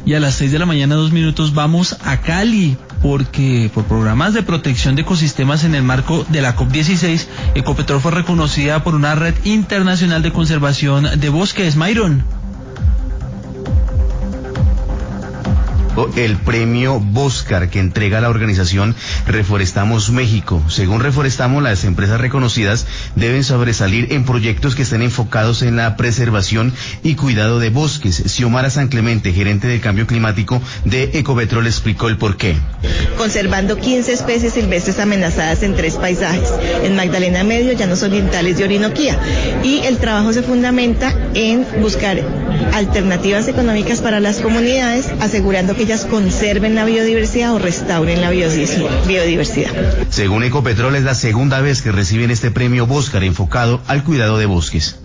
Y a las 6 de la mañana, 2 minutos, vamos a Cali, porque por programas de protección de ecosistemas en el marco de la COP16, Ecopetrol fue reconocida por una red internacional de conservación de bosques. Myron. El premio Boscar que entrega la organización Reforestamos México. Según Reforestamos, las empresas reconocidas deben sobresalir en proyectos que estén enfocados en la preservación y cuidado de bosques. Xiomara San Clemente, gerente de cambio climático de Ecopetrol, explicó el porqué. Conservando 15 especies silvestres amenazadas en 3 paisajes, en Magdalena Medio, Llanos Orientales y Orinoquía. Y el trabajo se fundamenta en buscar alternativas económicas para las comunidades, asegurando que ellas conserven la biodiversidad o restauren la biodiversidad. Según Ecopetrol, es la segunda vez que reciben este premio Boscar enfocado al cuidado de bosques.